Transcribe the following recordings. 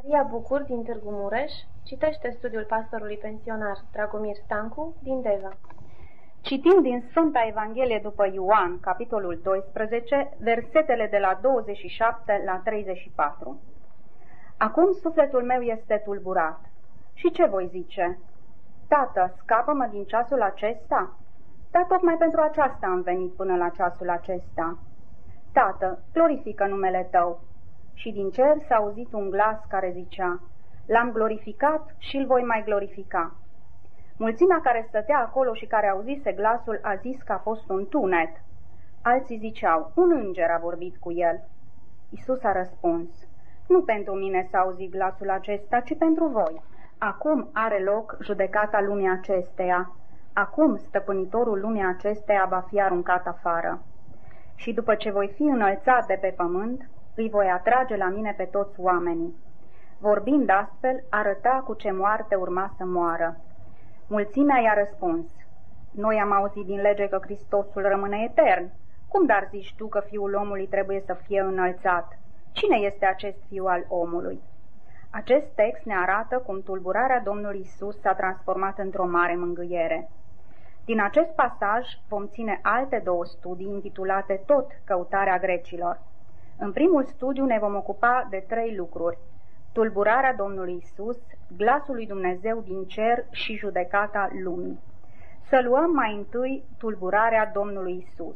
Maria Bucur din Târgu Mureș citește studiul pastorului pensionar Dragomir Stancu din Deva. Citim din Sfânta Evanghelie după Ioan, capitolul 12, versetele de la 27 la 34. Acum sufletul meu este tulburat. Și ce voi zice? Tată, scapă-mă din ceasul acesta? Dar tocmai pentru aceasta am venit până la ceasul acesta. Tată, glorifică numele Tău. Și din cer s-a auzit un glas care zicea: L-am glorificat și îl voi mai glorifica. Mulțimea care stătea acolo și care auzise glasul a zis că a fost un tunet. Alții ziceau: un înger a vorbit cu el. Iisus a răspuns: nu pentru mine s-a auzit glasul acesta, ci pentru voi. Acum are loc judecata lumii acesteia. Acum stăpânitorul lumii acesteia va fi aruncat afară. Și după ce voi fi înălțat de pe pământ, îi voi atrage la mine pe toți oamenii. Vorbind astfel, arăta cu ce moarte urma să moară. Mulțimea i-a răspuns: noi am auzit din lege că Hristosul rămâne etern. Cum dar zici tu că Fiul omului trebuie să fie înălțat? Cine este acest Fiu al omului? Acest text ne arată cum tulburarea Domnului Iisus s-a transformat într-o mare mângâiere. Din acest pasaj vom ține alte două studii intitulate tot Căutarea grecilor. În primul studiu ne vom ocupa de 3 lucruri: tulburarea Domnului Iisus, glasul lui Dumnezeu din cer și judecata lumii. Să luăm mai întâi tulburarea Domnului Iisus.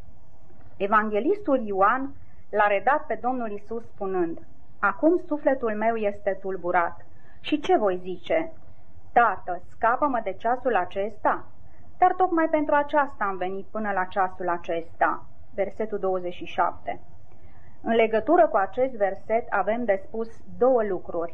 Evanghelistul Ioan l-a redat pe Domnul Iisus spunând: acum sufletul meu este tulburat. Și ce voi zice? Tată, scapă-mă de ceasul acesta? Dar tocmai pentru aceasta am venit până la ceasul acesta. Versetul 27. În legătură cu acest verset avem de spus 2 lucruri.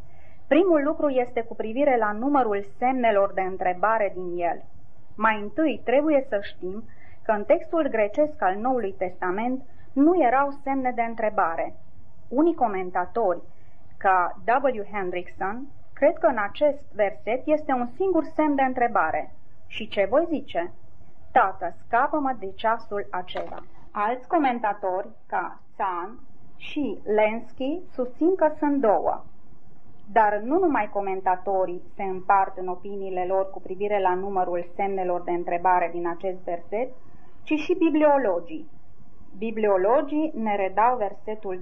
Primul lucru este cu privire la numărul semnelor de întrebare din el. Mai întâi trebuie să știm că în textul grecesc al Noului Testament nu erau semne de întrebare. Unii comentatori, ca W. Hendrickson, cred că în acest verset este un singur semn de întrebare. Și ce voi zice? Tată, scapă-mă de ceasul acela. Alți comentatori, ca San și Lenski, susțin că sunt 2. Dar nu numai comentatorii se împart în opiniile lor cu privire la numărul semnelor de întrebare din acest verset, ci și bibliologii. Bibliologii ne redau versetul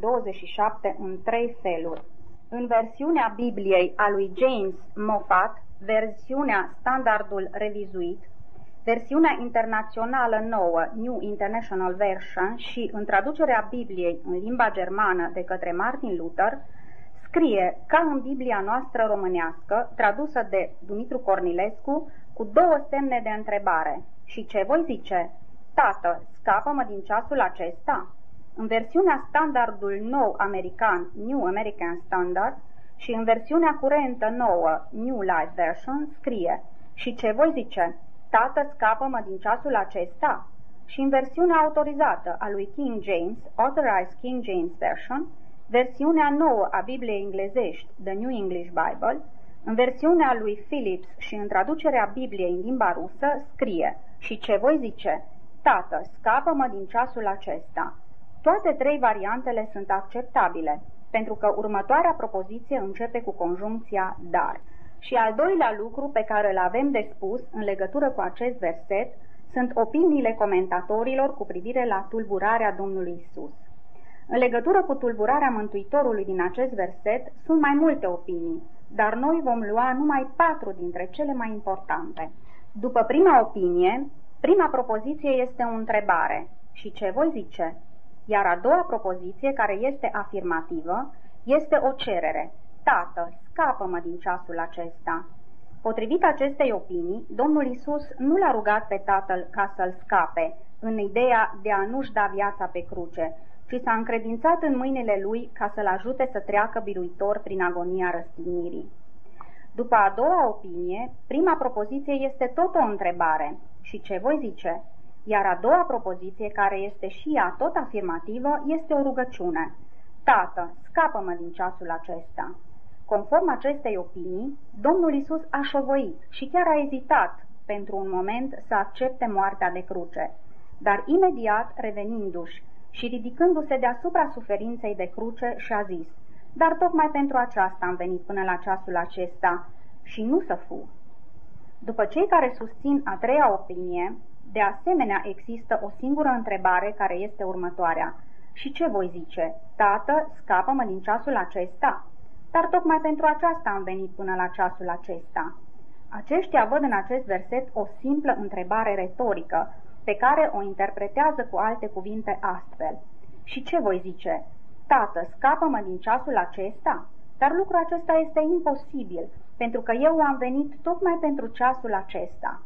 27 în 3 feluri. În versiunea Bibliei a lui James Moffat, versiunea Standardul revizuit, versiunea internațională nouă, New International Version, și în traducerea Bibliei în limba germană de către Martin Luther, scrie ca în Biblia noastră românească, tradusă de Dumitru Cornilescu, cu 2 semne de întrebare. Și ce voi zice? Tată, scapă-mă din ceasul acesta? În versiunea standardul nou american, New American Standard, și în versiunea curentă nouă, New Life Version, scrie: și ce voi zice? Tată, scapă-mă din ceasul acesta? Și în versiunea autorizată a lui King James, Authorized King James Version, versiunea nouă a Bibliei englezești, The New English Bible, în versiunea lui Phillips și în traducerea Bibliei în limba rusă, scrie: și ce voi zice? Tată, scapă-mă din ceasul acesta. Toate 3 variantele sunt acceptabile, pentru că următoarea propoziție începe cu conjuncția dar. Și al doilea lucru pe care îl avem de spus în legătură cu acest verset sunt opiniile comentatorilor cu privire la tulburarea Domnului Iisus. În legătură cu tulburarea Mântuitorului din acest verset sunt mai multe opinii, dar noi vom lua numai 4 dintre cele mai importante. După prima opinie, prima propoziție este o întrebare: și ce voi zice? Iar a doua propoziție, care este afirmativă, este o cerere: Tată, scapă-mă din ceasul acesta. Potrivit acestei opinii, Domnul Iisus nu l-a rugat pe Tatăl ca să-l scape, în ideea de a nu-și da viața pe cruce, ci s-a încredințat în mâinile lui ca să-l ajute să treacă biruitor prin agonia răstignirii. După a doua opinie, prima propoziție este tot o întrebare: și ce voi zice? Iar a doua propoziție, care este și ea tot afirmativă, este o rugăciune: Tată, scapă-mă din ceasul acesta. Conform acestei opinii, Domnul Iisus a șovăit și chiar a ezitat pentru un moment să accepte moartea de cruce, dar imediat revenindu-și și ridicându-se deasupra suferinței de cruce și-a zis: dar tocmai pentru aceasta am venit până la ceasul acesta și nu să fug. După cei care susțin a treia opinie, de asemenea există o singură întrebare care este următoarea. Și ce voi zice? Tată, scapă-mă din ceasul acesta? Dar tocmai pentru aceasta am venit până la ceasul acesta. Aceștia văd în acest verset o simplă întrebare retorică, pe care o interpretează cu alte cuvinte astfel. Și ce voi zice? Tată, scapă-mă din ceasul acesta? Dar lucrul acesta este imposibil, pentru că eu am venit tocmai pentru ceasul acesta.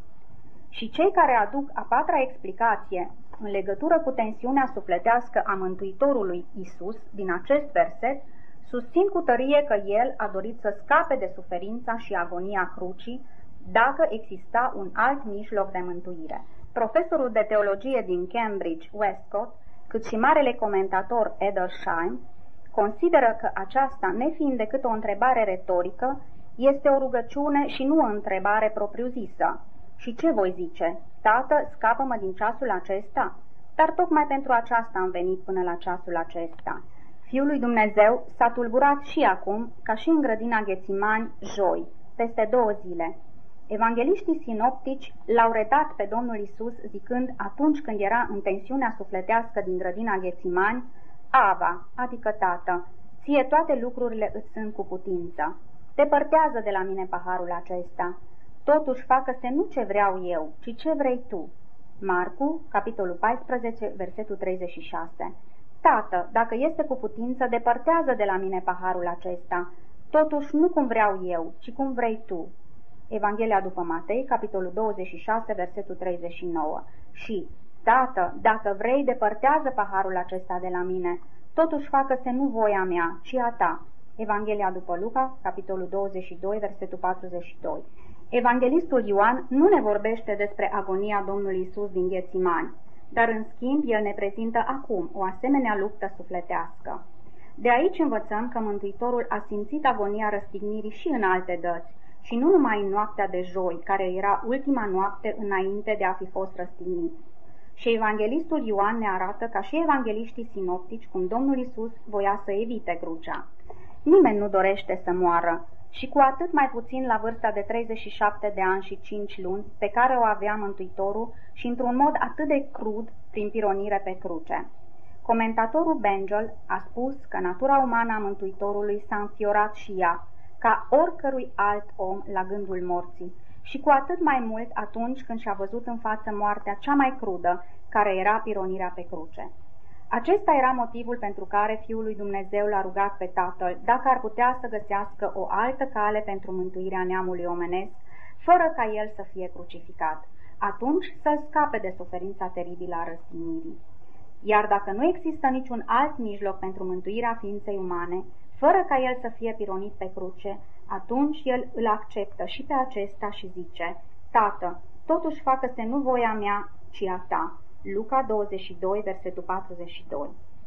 Și cei care aduc a patra explicație în legătură cu tensiunea sufletească a Mântuitorului Iisus din acest verset, susțin cu tărie că el a dorit să scape de suferința și agonia crucii, dacă exista un alt mijloc de mântuire. Profesorul de teologie din Cambridge, Westcott, cât și marele comentator Edersheim, consideră că aceasta, nefiind decât o întrebare retorică, este o rugăciune și nu o întrebare propriu-zisă. Și ce voi zice? Tată, scapă-mă din ceasul acesta? Dar tocmai pentru aceasta am venit până la ceasul acesta. Fiul lui Dumnezeu s-a tulburat și acum, ca și în grădina Ghețimani, joi, peste 2 zile. Evangeliștii sinoptici l-au redat pe Domnul Iisus zicând atunci când era în tensiunea sufletească din grădina Ghețimani, Ava, adică Tată, ție toate lucrurile îți sunt cu putință. Depărtează de la mine paharul acesta. Totuși facă-se nu ce vreau eu, ci ce vrei tu. Marcu, capitolul 14, versetul 36. Tată, dacă este cu putință, depărtează de la mine paharul acesta. Totuși nu cum vreau eu, ci cum vrei tu. Evanghelia după Matei, capitolul 26, versetul 39. Și, Tată, dacă vrei, depărtează paharul acesta de la mine. Totuși facă-se nu voia mea, ci a ta. Evanghelia după Luca, capitolul 22, versetul 42. Evanghelistul Ioan nu ne vorbește despre agonia Domnului Iisus din Ghețimani, dar în schimb el ne prezintă acum o asemenea luptă sufletească. De aici învățăm că Mântuitorul a simțit agonia răstignirii și în alte dăți, și nu numai în noaptea de joi, care era ultima noapte înainte de a fi fost răstignit. Și evanghelistul Ioan ne arată, ca și evangeliștii sinoptici, cum Domnul Iisus voia să evite crucea. Nimeni nu dorește să moară, și cu atât mai puțin la vârsta de 37 de ani și 5 luni, pe care o avea Mântuitorul și într-un mod atât de crud prin pironire pe cruce. Comentatorul Bengel a spus că natura umană a Mântuitorului s-a înfiorat și ea, ca oricărui alt om la gândul morții, și cu atât mai mult atunci când și-a văzut în față moartea cea mai crudă, care era pironirea pe cruce. Acesta era motivul pentru care Fiul lui Dumnezeu l-a rugat pe Tatăl dacă ar putea să găsească o altă cale pentru mântuirea neamului omenesc, fără ca el să fie crucificat, atunci să scape de suferința teribilă a răstignirii. Iar dacă nu există niciun alt mijloc pentru mântuirea ființei umane, fără ca el să fie pironit pe cruce, atunci el îl acceptă și pe acesta și zice, Tată, totuși facă-se nu voia mea, ci a ta. Luca 22, versetul 42.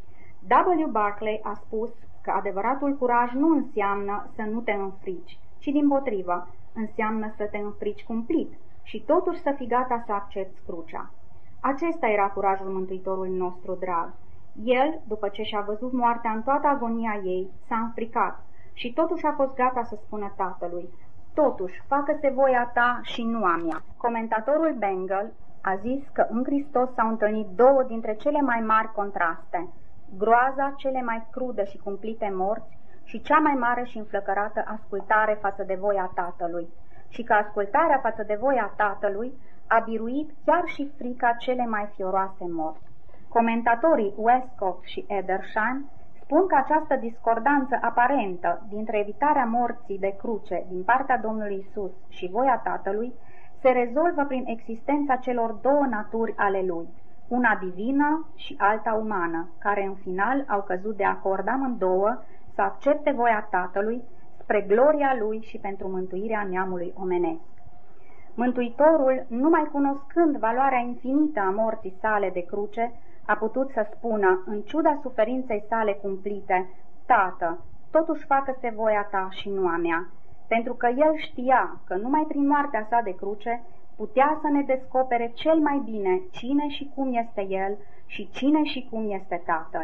W. Barclay a spus că adevăratul curaj nu înseamnă să nu te înfrici, ci dimpotrivă, înseamnă să te înfrici cumplit și totuși să fii gata să accepți crucea. Acesta era curajul Mântuitorului nostru drag. El, după ce și-a văzut moartea în toată agonia ei, s-a înfricat și totuși a fost gata să spună Tatălui, totuși, facă-se voia ta și nu a mea. Comentatorul Bengel a zis că în Hristos s-au întâlnit 2 dintre cele mai mari contraste, groaza cele mai crudă și cumplite morți și cea mai mare și înflăcărată ascultare față de voia Tatălui, și că ascultarea față de voia Tatălui a biruit chiar și frica cele mai fioroase morți. Comentatorii Westcott și Edersheim spun că această discordanță aparentă dintre evitarea morții de cruce din partea Domnului Iisus și voia Tatălui se rezolvă prin existența celor 2 naturi ale lui, una divină și alta umană, care în final au căzut de acord amândouă să accepte voia Tatălui spre gloria lui și pentru mântuirea neamului omenesc. Mântuitorul, numai cunoscând valoarea infinită a morții sale de cruce, a putut să spună, în ciuda suferinței sale cumplite, Tată, totuși facă-se voia ta și nu a mea, pentru că el știa că numai prin moartea sa de cruce putea să ne descopere cel mai bine cine și cum este el și cine și cum este Tatăl.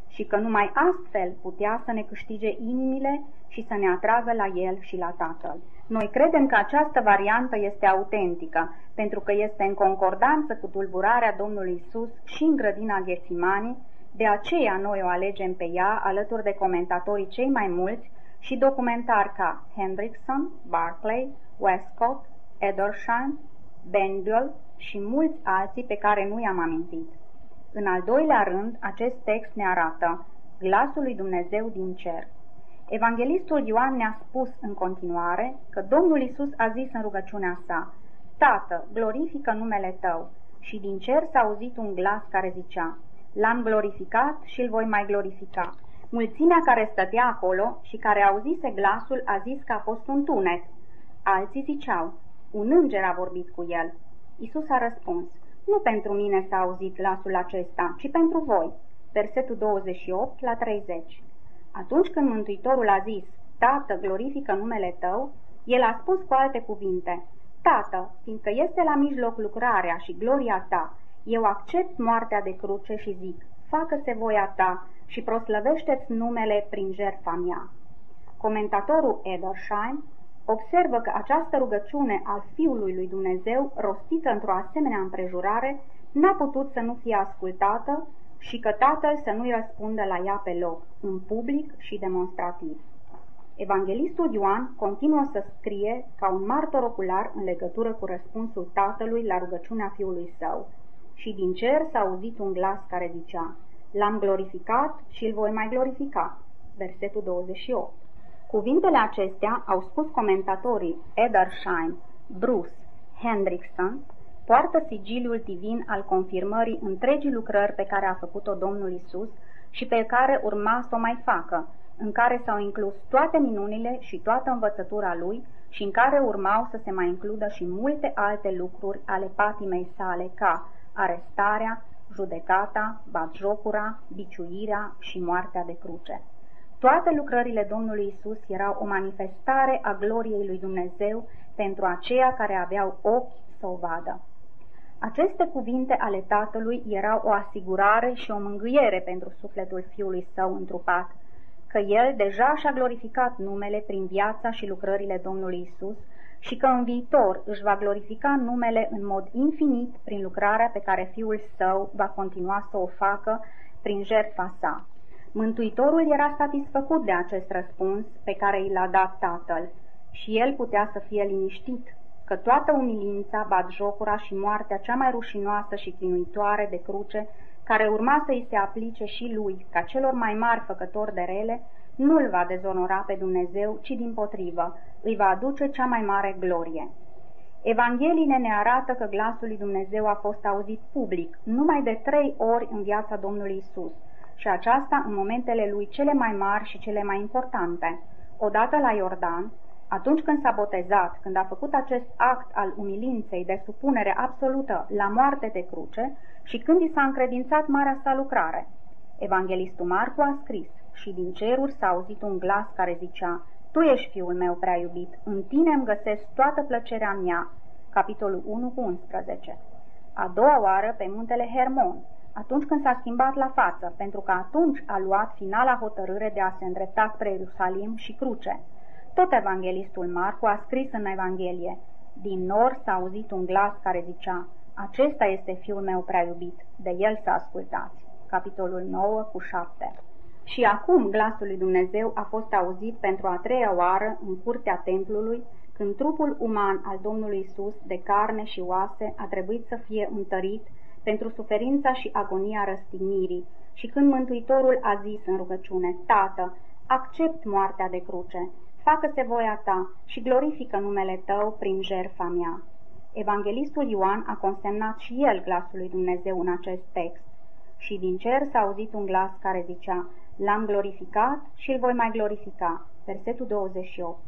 și că numai astfel putea să ne câștige inimile și să ne atragă la El și la Tatăl. Noi credem că această variantă este autentică, pentru că este în concordanță cu tulburarea Domnului Isus și în grădina Ghețimani, de aceea noi o alegem pe ea alături de comentatorii cei mai mulți și documentari ca Hendrickson, Barclay, Westcott, Edersheim, Bendel și mulți alții pe care nu i-am amintit. În al doilea rând, acest text ne arată glasul lui Dumnezeu din cer. Evanghelistul Ioan ne-a spus în continuare că Domnul Isus a zis în rugăciunea sa: Tată, glorifică numele Tău. Și din cer s-a auzit un glas care zicea: L-am glorificat și îl voi mai glorifica. Mulțimea care stătea acolo și care auzise glasul a zis că a fost un tunet. Alții ziceau: Un înger a vorbit cu el. Isus a răspuns: Nu pentru mine s-a auzit glasul acesta, ci pentru voi. Versetul 28 la 30. Atunci când Mântuitorul a zis: Tată, glorifică numele Tău, El a spus cu alte cuvinte: Tată, fiindcă este la mijloc lucrarea și gloria Ta, eu accept moartea de cruce și zic: Facă-se voia Ta și proslăvește-ți numele prin jertfa mea. Comentatorul Edersheim observă că această rugăciune al Fiului lui Dumnezeu, rostită într-o asemenea împrejurare, n-a putut să nu fie ascultată și că Tatăl să nu-i răspundă la ea pe loc, în public și demonstrativ. Evanghelistul Ioan continuă să scrie ca un martor ocular în legătură cu răspunsul Tatălui la rugăciunea Fiului Său. Și din cer s-a auzit un glas care zicea: L-am glorificat și îl voi mai glorifica. Versetul 28. Cuvintele acestea, au spus comentatorii Edersheim, Bruce, Hendrickson, poartă sigiliul divin al confirmării întregii lucrări pe care a făcut-o Domnul Isus și pe care urma să o mai facă, în care s-au inclus toate minunile și toată învățătura Lui și în care urmau să se mai includă și multe alte lucruri ale patimei sale, ca arestarea, judecata, batjocura, biciuirea și moartea de cruce. Toate lucrările Domnului Isus erau o manifestare a gloriei lui Dumnezeu pentru aceia care aveau ochi să o vadă. Aceste cuvinte ale Tatălui erau o asigurare și o mângâiere pentru sufletul Fiului Său întrupat, că El deja și-a glorificat numele prin viața și lucrările Domnului Isus și că în viitor își va glorifica numele în mod infinit prin lucrarea pe care Fiul Său va continua să o facă prin jertfa sa. Mântuitorul era satisfăcut de acest răspuns pe care i l-a dat Tatăl și el putea să fie liniștit că toată umilința, batjocura și moartea cea mai rușinoasă și chinuitoare de cruce, care urma să îi se aplice și lui, ca celor mai mari făcători de rele, nu-l va dezonora pe Dumnezeu, ci dimpotrivă, îi va aduce cea mai mare glorie. Evangheliile ne arată că glasul lui Dumnezeu a fost auzit public numai de 3 ori în viața Domnului Isus, și aceasta în momentele lui cele mai mari și cele mai importante. Odată la Iordan, atunci când s-a botezat, când a făcut acest act al umilinței de supunere absolută la moarte de cruce și când i s-a încredințat marea sa lucrare. Evanghelistul Marcu a scris: și din ceruri s-a auzit un glas care zicea: Tu ești Fiul meu prea iubit, în tine îmi găsesc toată plăcerea mea. Capitolul 1:11. A doua oară pe muntele Hermon, atunci când s-a schimbat la față, pentru că atunci a luat finala hotărâre de a se îndrepta spre Ierusalim și cruce. Tot evanghelistul Marcu a scris în Evanghelie: din nor s-a auzit un glas care zicea: acesta este Fiul meu prea iubit, de el să ascultați. Capitolul 9:7. Și acum glasul lui Dumnezeu a fost auzit pentru a 3-a oară în curtea templului, când trupul uman al Domnului Isus, de carne și oase, a trebuit să fie întărit pentru suferința și agonia răstignirii, și când Mântuitorul a zis în rugăciune: Tată, accept moartea de cruce, facă-se voia Ta și glorifică numele Tău prin jertfa mea. Evanghelistul Ioan a consemnat și el glasul lui Dumnezeu în acest text: și din cer s-a auzit un glas care zicea: L-am glorificat și îl voi mai glorifica. Versetul 28.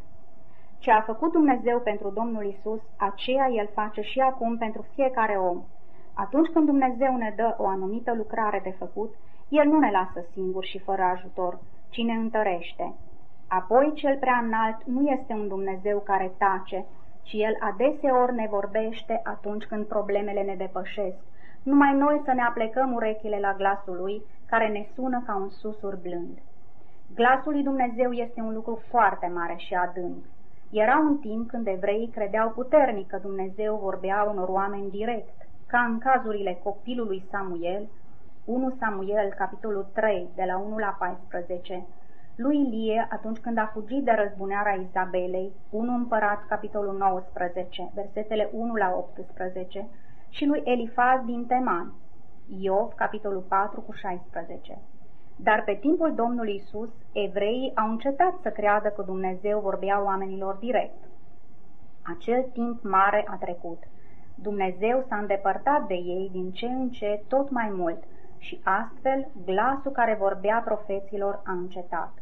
Ce a făcut Dumnezeu pentru Domnul Isus, aceea El face și acum pentru fiecare om. Atunci când Dumnezeu ne dă o anumită lucrare de făcut, El nu ne lasă singuri și fără ajutor, ci ne întărește. Apoi, Cel prea înalt nu este un Dumnezeu care tace, ci El adeseori ne vorbește atunci când problemele ne depășesc. Numai noi să ne aplecăm urechile la glasul Lui, care ne sună ca un susur blând. Glasul lui Dumnezeu este un lucru foarte mare și adânc. Era un timp când evreii credeau puternic că Dumnezeu vorbea unor oameni direct, ca în cazurile copilului Samuel, 1 Samuel, capitolul 3, de la 1 la 14, lui Ilie atunci când a fugit de răzbunarea Izabelei, 1 Împărați, capitolul 19, versetele 1 la 18, și lui Elifaz din Teman, Iov, capitolul 4 cu 16. Dar pe timpul Domnului Iisus, evreii au încetat să creadă că Dumnezeu vorbea oamenilor direct. Acel timp mare a trecut. Dumnezeu s-a îndepărtat de ei din ce în ce tot mai mult și astfel glasul care vorbea profeților a încetat.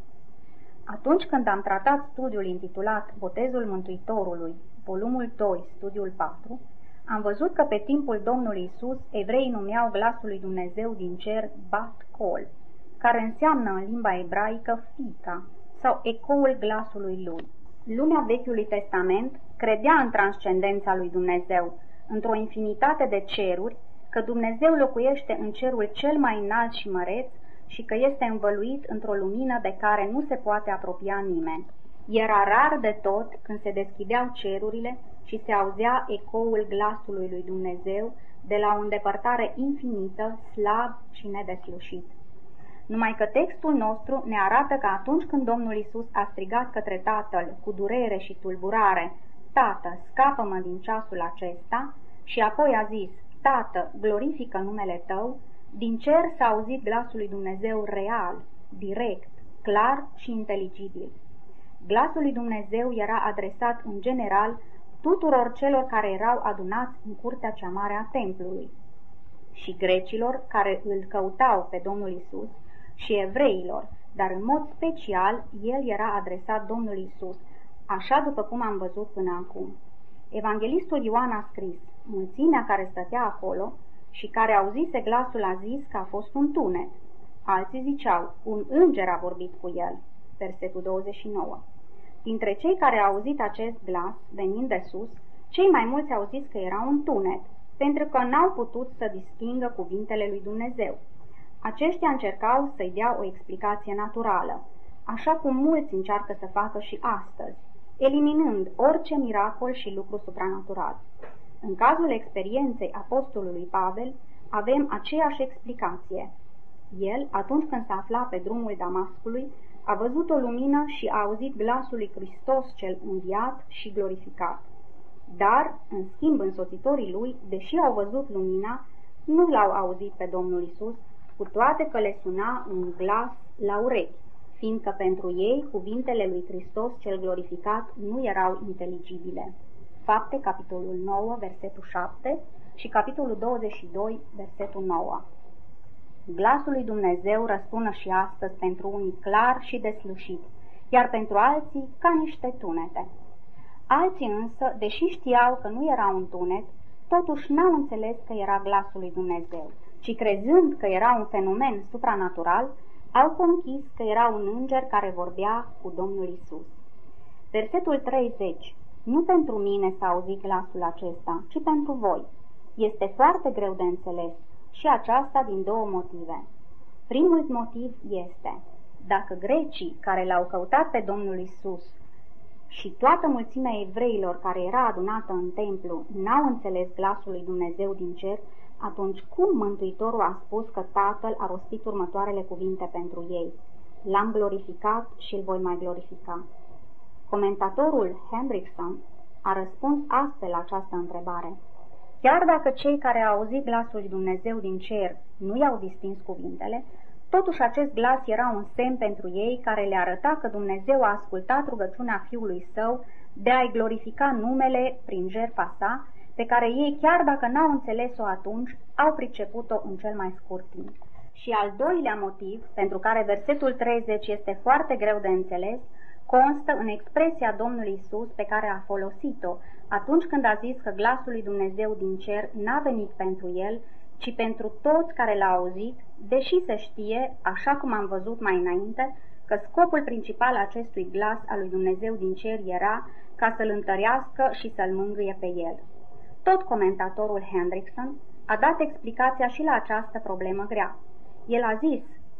Atunci când am tratat studiul intitulat Botezul Mântuitorului, volumul 2, studiul 4, am văzut că pe timpul Domnului Iisus, evreii numeau glasul lui Dumnezeu din cer Bat Kol, care înseamnă în limba ebraică fica sau ecoul glasului lui. Lumea Vechiului Testament credea în transcendența lui Dumnezeu, într-o infinitate de ceruri, că Dumnezeu locuiește în cerul cel mai înalt și măreț și că este învăluit într-o lumină de care nu se poate apropia nimeni. Era rar de tot când se deschideau cerurile și se auzea ecoul glasului lui Dumnezeu de la o îndepărtare infinită, slab și nedeslușit. Numai că textul nostru ne arată că atunci când Domnul Iisus a strigat către Tatăl cu durere și tulburare, Tată, scapă-mă din ceasul acesta, și apoi a zis, Tată, glorifică numele Tău, din cer s-a auzit glasul lui Dumnezeu real, direct, clar și inteligibil. Glasul lui Dumnezeu era adresat în general tuturor celor care erau adunați în curtea cea mare a templului, și grecilor care îl căutau pe Domnul Iisus, și evreilor, dar în mod special el era adresat Domnului Iisus, așa după cum am văzut până acum. Evanghelistul Ioan a scris, mulțimea care stătea acolo și care auzise glasul a zis că a fost un tunet. Alții ziceau, un înger a vorbit cu el. Versetul 29. Dintre cei care au auzit acest glas, venind de sus, cei mai mulți au zis că era un tunet, pentru că n-au putut să distingă cuvintele lui Dumnezeu. Aceștia încercau să-i dea o explicație naturală, așa cum mulți încearcă să facă și astăzi, eliminând orice miracol și lucru supranatural. În cazul experienței apostolului Pavel, avem aceeași explicație. El, atunci când se afla pe drumul Damascului, a văzut o lumină și a auzit glasul lui Hristos cel înviat și glorificat. Dar, în schimb, însoțitorii lui, deși au văzut lumina, nu l-au auzit pe Domnul Iisus, cu toate că le suna un glas la urechi, fiindcă pentru ei cuvintele lui Hristos cel glorificat nu erau inteligibile. Fapte, capitolul 9, versetul 7 și capitolul 22, versetul 9. Glasul lui Dumnezeu răsună și astăzi pentru unii clar și deslușit, iar pentru alții ca niște tunete. Alții însă, deși știau că nu era un tunet, totuși n-au înțeles că era glasul lui Dumnezeu, ci crezând că era un fenomen supranatural, au conchis că era un înger care vorbea cu Domnul Iisus. Versetul 30. Nu pentru mine s-a auzit glasul acesta, ci pentru voi. Este foarte greu de înțeles și aceasta din două motive. Primul motiv este, dacă grecii care l-au căutat pe Domnul Iisus și toată mulțimea evreilor care era adunată în templu n-au înțeles glasul lui Dumnezeu din cer, atunci cum Mântuitorul a spus că Tatăl a rostit următoarele cuvinte pentru ei? L-am glorificat și îl voi mai glorifica. Comentatorul Hendrickson a răspuns astfel la această întrebare. Chiar dacă cei care au auzit glasul lui Dumnezeu din cer nu i-au distins cuvintele, totuși acest glas era un semn pentru ei care le arăta că Dumnezeu a ascultat rugăciunea Fiului Său de a-i glorifica numele prin jertfa sa, pe care ei, chiar dacă n-au înțeles-o atunci, au priceput-o în cel mai scurt timp. Și al doilea motiv, pentru care versetul 30 este foarte greu de înțeles, constă în expresia Domnului Iisus pe care a folosit-o atunci când a zis că glasul lui Dumnezeu din cer n-a venit pentru el, ci pentru toți care l-au auzit, deși se știe, așa cum am văzut mai înainte, că scopul principal acestui glas al lui Dumnezeu din cer era ca să-l întărească și să-l mângâie pe el. Tot comentatorul Hendrickson a dat explicația și la această problemă grea. El a zis,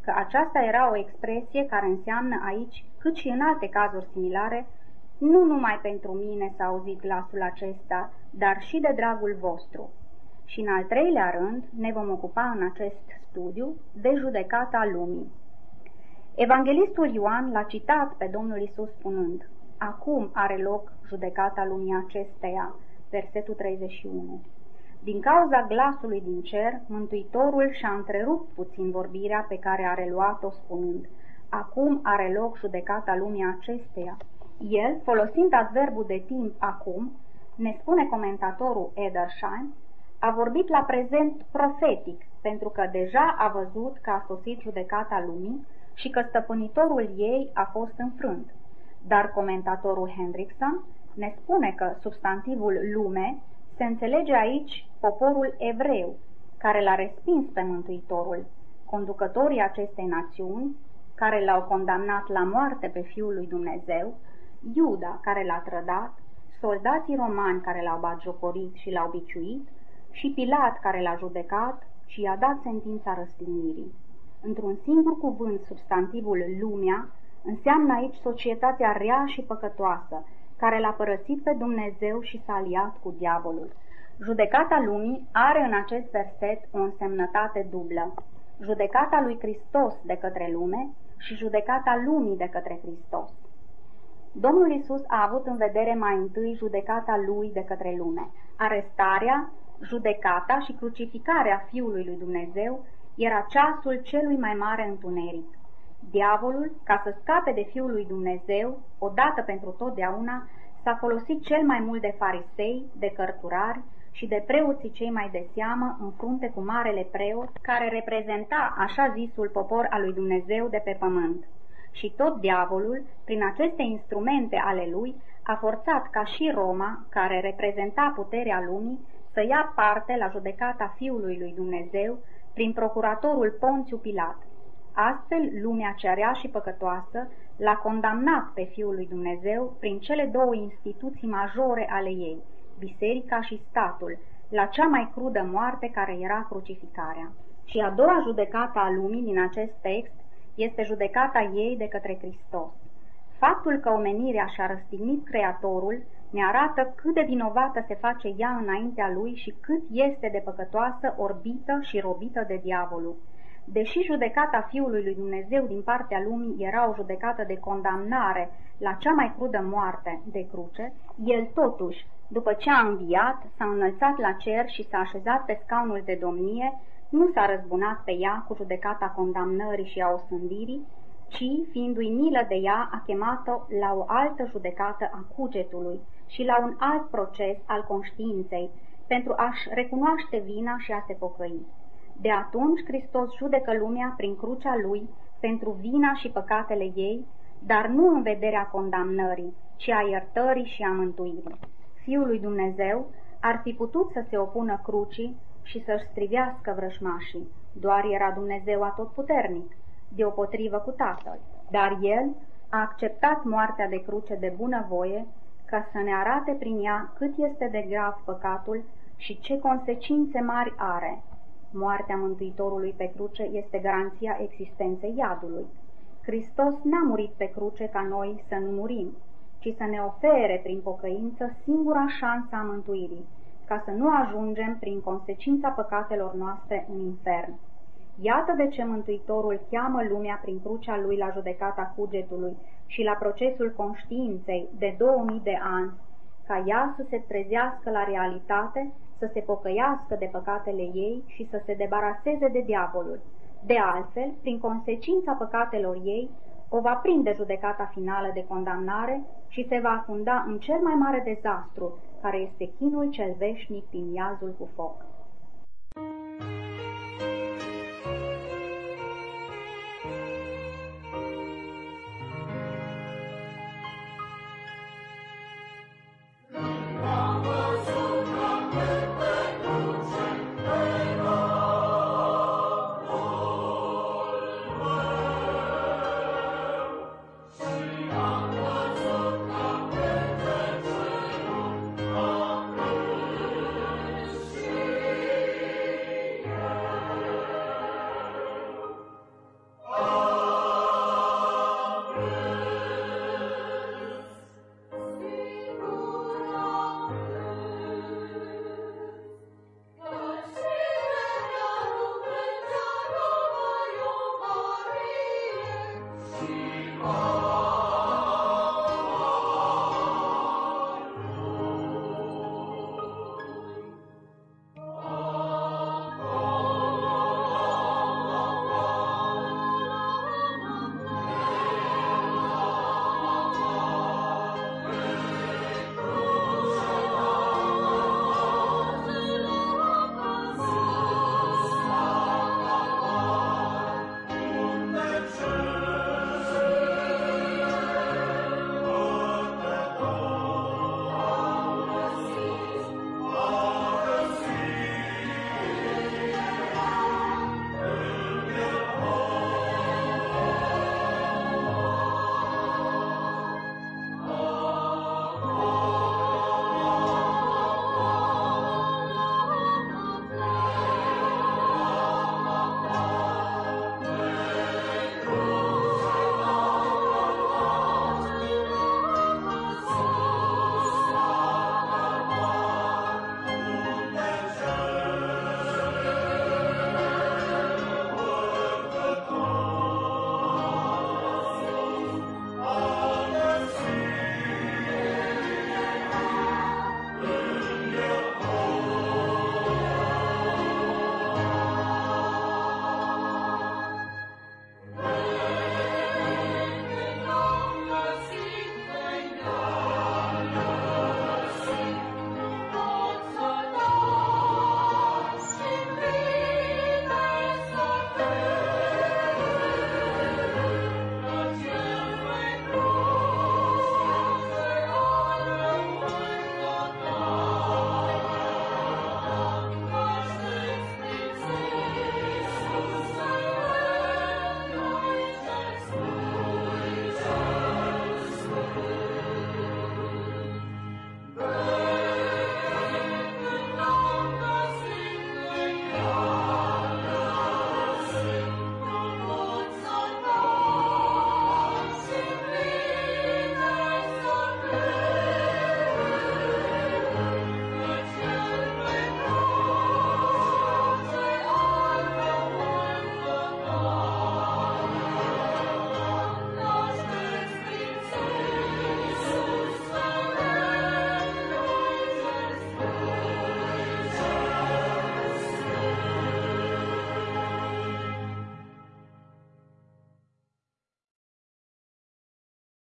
că aceasta era o expresie care înseamnă aici, cât și în alte cazuri similare, nu numai pentru mine s-a auzit glasul acesta, dar și de dragul vostru. Și în al treilea rând ne vom ocupa în acest studiu de judecata lumii. Evanghelistul Ioan l-a citat pe Domnul Iisus spunând: acum are loc judecata lumii acesteia, versetul 31. Din cauza glasului din cer, Mântuitorul și-a întrerupt puțin vorbirea pe care a reluat-o spunând: acum are loc judecata lumii acesteia. El, folosind adverbul de timp acum, ne spune comentatorul Edersheim, a vorbit la prezent profetic, pentru că deja a văzut că a sosit judecata lumii și că stăpânitorul ei a fost înfrânt. Dar comentatorul Hendrickson ne spune că substantivul lume se înțelege aici poporul evreu, care l-a respins pe Mântuitorul, conducătorii acestei națiuni, care l-au condamnat la moarte pe Fiul lui Dumnezeu, Iuda, care l-a trădat, soldații romani care l-au batjocorit și l-au biciuit, și Pilat, care l-a judecat și i-a dat sentința răstignirii. Într-un singur cuvânt, substantivul lumea înseamnă aici societatea rea și păcătoasă, care l-a părăsit pe Dumnezeu și s-a aliat cu diavolul. Judecata lumii are în acest verset o însemnătate dublă: judecata lui Hristos de către lume și judecata lumii de către Hristos. Domnul Iisus a avut în vedere mai întâi judecata lui de către lume. Arestarea, judecata și crucificarea Fiului lui Dumnezeu era ceasul celui mai mare întuneric. Diavolul, ca să scape de Fiul lui Dumnezeu, odată pentru totdeauna, s-a folosit cel mai mult de farisei, de cărturari și de preoții cei mai de seamă în frunte cu marele preot, care reprezenta așa zisul popor al lui Dumnezeu de pe pământ. Și tot diavolul, prin aceste instrumente ale lui, a forțat ca și Roma, care reprezenta puterea lumii, să ia parte la judecata Fiului lui Dumnezeu prin procuratorul Ponțiu Pilat. Astfel, lumea cea rea și păcătoasă l-a condamnat pe Fiul lui Dumnezeu prin cele două instituții majore ale ei, biserica și statul, la cea mai crudă moarte care era crucificarea. Și a doua judecată a lumii din acest text este judecata ei de către Hristos. Faptul că omenirea și-a răstignit Creatorul ne arată cât de vinovată se face ea înaintea lui și cât este de păcătoasă, orbită și robită de diavolul. Deși judecata Fiului lui Dumnezeu din partea lumii era o judecată de condamnare la cea mai crudă moarte de cruce, el totuși, după ce a înviat, s-a înălțat la cer și s-a așezat pe scaunul de domnie, nu s-a răzbunat pe ea cu judecata condamnării și a osândirii, ci, fiindu-i milă de ea, a chemat-o la o altă judecată a cugetului și la un alt proces al conștiinței, pentru a-și recunoaște vina și a se pocăi. De atunci Hristos judecă lumea prin crucea lui pentru vina și păcatele ei, dar nu în vederea condamnării, ci a iertării și a mântuirii. Fiul lui Dumnezeu ar fi putut să se opună crucii și să-și strivească vrăjmașii, doar era Dumnezeu atotputernic, deopotrivă cu Tatăl. Dar El a acceptat moartea de cruce de bunăvoie, ca să ne arate prin ea cât este de grav păcatul și ce consecințe mari are. Moartea Mântuitorului pe cruce este garanția existenței iadului. Hristos n-a murit pe cruce ca noi să nu murim, ci să ne ofere prin pocăință singura șansă a mântuirii, ca să nu ajungem prin consecința păcatelor noastre în infern. Iată de ce Mântuitorul cheamă lumea prin crucea lui la judecata cugetului și la procesul conștiinței de 2000 de ani, ca ea să se trezească la realitate, să se pocăiască de păcatele ei și să se debaraseze de diavolul. De altfel, prin consecința păcatelor ei, o va prinde judecata finală de condamnare și se va afunda în cel mai mare dezastru, care este chinul cel veșnic din iazul cu foc.